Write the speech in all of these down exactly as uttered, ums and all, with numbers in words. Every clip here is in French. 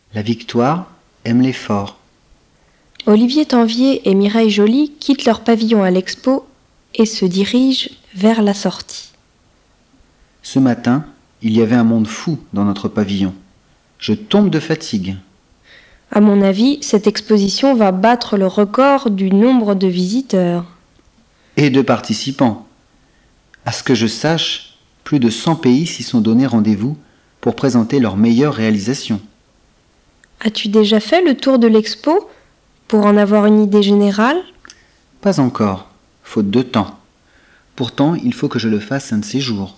La victoire aime l'effort. Olivier Tanvier et Mireille Joly quittent leur pavillon à l'Expo et se dirigent vers la sortie. Ce matin, il y avait un monde fou dans notre pavillon. Je tombe de fatigue. À mon avis, cette exposition va battre le record du nombre de visiteurs. Et de participants. À ce que je sache, plus de cent pays s'y sont donné rendez-vous pour présenter leurs meilleures réalisations. As-tu déjà fait le tour de l'expo pour en avoir une idée générale? Pas encore, faute de temps. Pourtant, il faut que je le fasse un de ces jours.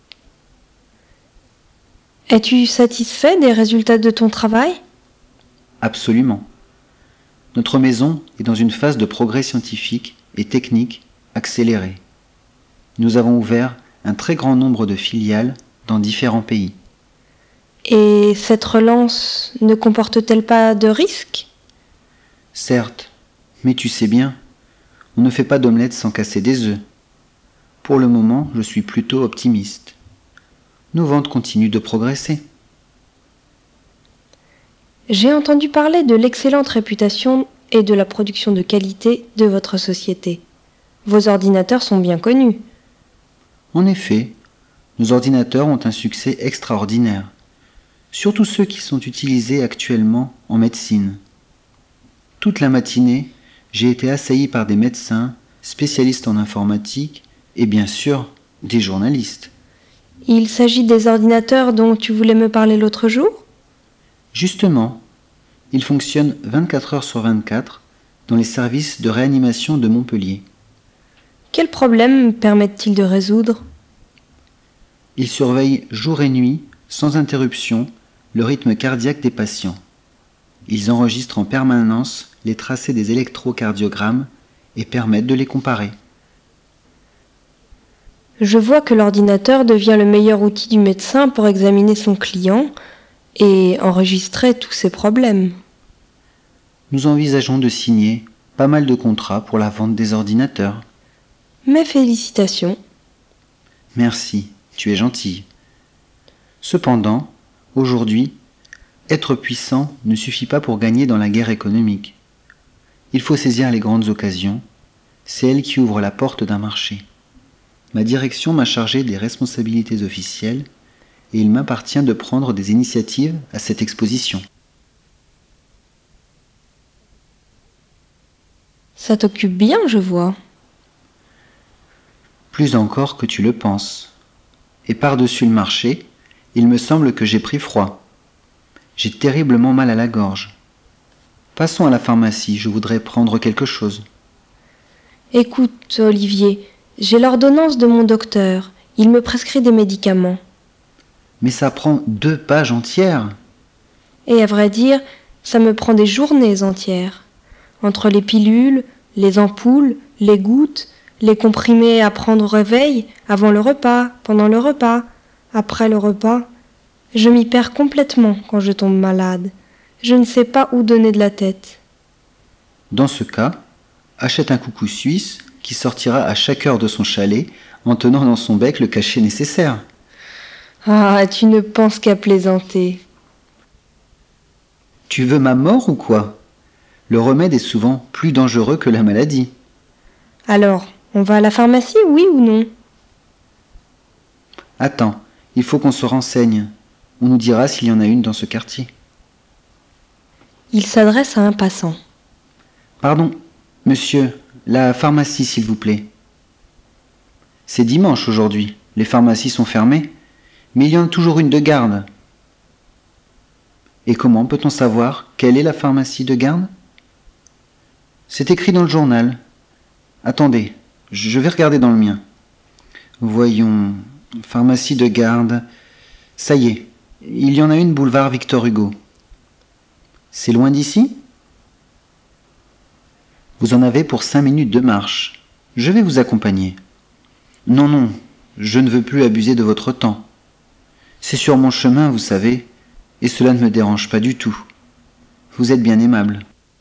Es-tu satisfait des résultats de ton travail? Absolument. Notre maison est dans une phase de progrès scientifique et technique accélérée. Nous avons ouvert un très grand nombre de filiales dans différents pays. Et cette relance ne comporte-t-elle pas de risques? Certes, mais tu sais bien, on ne fait pas d'omelette sans casser des œufs. Pour le moment, je suis plutôt optimiste. Nos ventes continuent de progresser. J'ai entendu parler de l'excellente réputation et de la production de qualité de votre société. Vos ordinateurs sont bien connus. En effet, nos ordinateurs ont un succès extraordinaire, surtout ceux qui sont utilisés actuellement en médecine. Toute la matinée, j'ai été assailli par des médecins, spécialistes en informatique et bien sûr des journalistes. Il s'agit des ordinateurs dont tu voulais me parler l'autre jour? Justement, ils fonctionnent vingt-quatre heures sur vingt-quatre dans les services de réanimation de Montpellier. Quels problèmes permettent-ils de résoudre? Ils surveillent jour et nuit, sans interruption, le rythme cardiaque des patients. Ils enregistrent en permanence les tracés des électrocardiogrammes et permettent de les comparer. Je vois que l'ordinateur devient le meilleur outil du médecin pour examiner son client et enregistrer tous ses problèmes. Nous envisageons de signer pas mal de contrats pour la vente des ordinateurs. Mes félicitations. Merci, tu es gentille. Cependant, aujourd'hui, être puissant ne suffit pas pour gagner dans la guerre économique. Il faut saisir les grandes occasions, c'est elles qui ouvrent la porte d'un marché. Ma direction m'a chargé des responsabilités officielles et il m'appartient de prendre des initiatives à cette exposition. Ça t'occupe bien, je vois. Plus encore que tu le penses. Et par-dessus le marché, il me semble que j'ai pris froid. J'ai terriblement mal à la gorge. Passons à la pharmacie, je voudrais prendre quelque chose. Écoute, Olivier, j'ai l'ordonnance de mon docteur. Il me prescrit des médicaments. Mais ça prend deux pages entières. Et à vrai dire, ça me prend des journées entières. Entre les pilules, les ampoules, les gouttes, les comprimés à prendre au réveil, avant le repas, pendant le repas, après le repas. Je m'y perds complètement quand je tombe malade. Je ne sais pas où donner de la tête. Dans ce cas, achète un coucou suisse qui sortira à chaque heure de son chalet en tenant dans son bec le cachet nécessaire. Ah, tu ne penses qu'à plaisanter. Tu veux ma mort ou quoi? Le remède est souvent plus dangereux que la maladie. Alors, on va à la pharmacie, oui ou non? Attends, il faut qu'on se renseigne. On nous dira s'il y en a une dans ce quartier. Il s'adresse à un passant. Pardon, monsieur, la pharmacie s'il vous plaît. C'est dimanche aujourd'hui, les pharmacies sont fermées, mais il y en a toujours une de garde. Et comment peut-on savoir quelle est la pharmacie de garde? C'est écrit dans le journal. Attendez, je vais regarder dans le mien. Voyons, pharmacie de garde. Ça y est, il y en a une boulevard Victor Hugo. C'est loin d'ici? Vous en avez pour cinq minutes de marche. Je vais vous accompagner. Non, non, je ne veux plus abuser de votre temps. C'est sur mon chemin, vous savez, et cela ne me dérange pas du tout. Vous êtes bien aimable.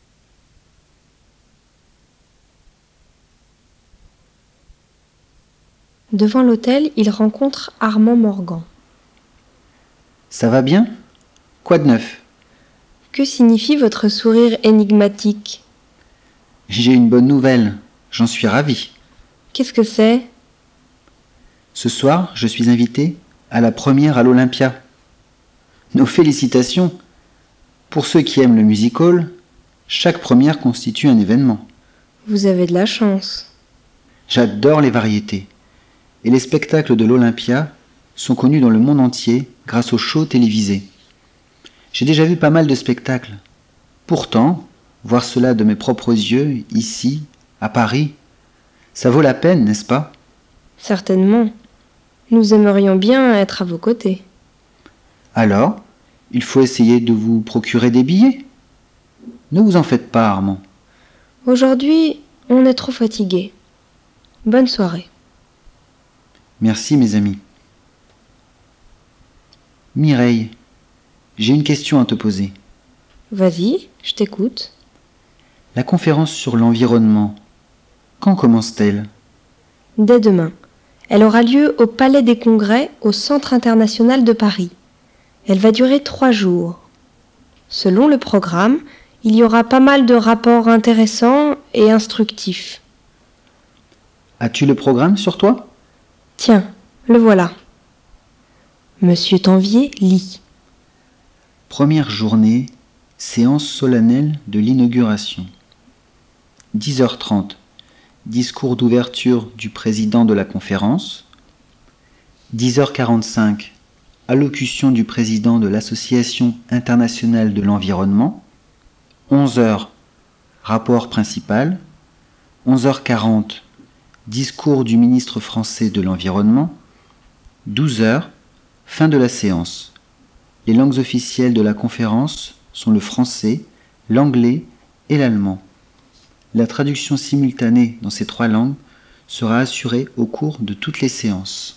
Devant l'hôtel, il rencontre Armand Morgan. Ça va bien? Quoi de neuf? Que signifie votre sourire énigmatique? J'ai une bonne nouvelle, j'en suis ravi. Qu'est-ce que c'est? Ce soir, je suis invité à la première à l'Olympia. Nos félicitations. Pour ceux qui aiment le music-hall, chaque première constitue un événement. Vous avez de la chance. J'adore les variétés. Et les spectacles de l'Olympia sont connus dans le monde entier grâce aux shows télévisés. J'ai déjà vu pas mal de spectacles. Pourtant, voir cela de mes propres yeux, ici, à Paris, ça vaut la peine, n'est-ce pas? Certainement. Nous aimerions bien être à vos côtés. Alors, il faut essayer de vous procurer des billets. Ne vous en faites pas, Armand. Aujourd'hui, on est trop fatigué. Bonne soirée. Merci, mes amis. Mireille, j'ai une question à te poser. Vas-y, je t'écoute. La conférence sur l'environnement, quand commence-t-elle? Dès demain. Elle aura lieu au Palais des Congrès, au Centre international de Paris. Elle va durer trois jours. Selon le programme, il y aura pas mal de rapports intéressants et instructifs. As-tu le programme sur toi? Tiens, le voilà. Monsieur Tanvier lit. Première journée, séance solennelle de l'inauguration. dix heures trente. Discours d'ouverture du président de la conférence. dix heures quarante-cinq. Allocution du président de l'Association internationale de l'environnement. onze heures. Rapport principal. onze heures quarante. Discours du ministre français de l'Environnement. douze heures. Fin de la séance. Les langues officielles de la conférence sont le français, l'anglais et l'allemand. La traduction simultanée dans ces trois langues sera assurée au cours de toutes les séances.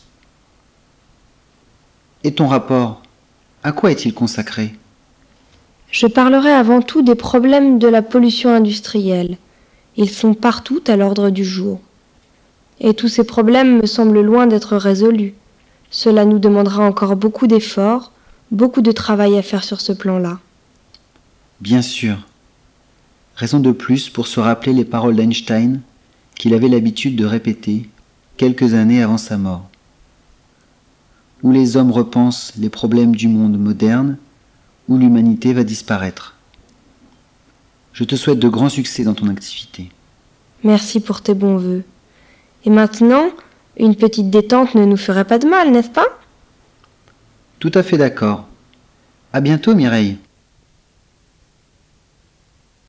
Et ton rapport, à quoi est-il consacré? Je parlerai avant tout des problèmes de la pollution industrielle. Ils sont partout à l'ordre du jour. Et tous ces problèmes me semblent loin d'être résolus. Cela nous demandera encore beaucoup d'efforts, beaucoup de travail à faire sur ce plan-là. Bien sûr. Raison de plus pour se rappeler les paroles d'Einstein qu'il avait l'habitude de répéter quelques années avant sa mort. Où les hommes repensent les problèmes du monde moderne, où l'humanité va disparaître. Je te souhaite de grands succès dans ton activité. Merci pour tes bons vœux. Et maintenant, une petite détente ne nous ferait pas de mal, n'est-ce pas? Tout à fait d'accord. À bientôt, Mireille.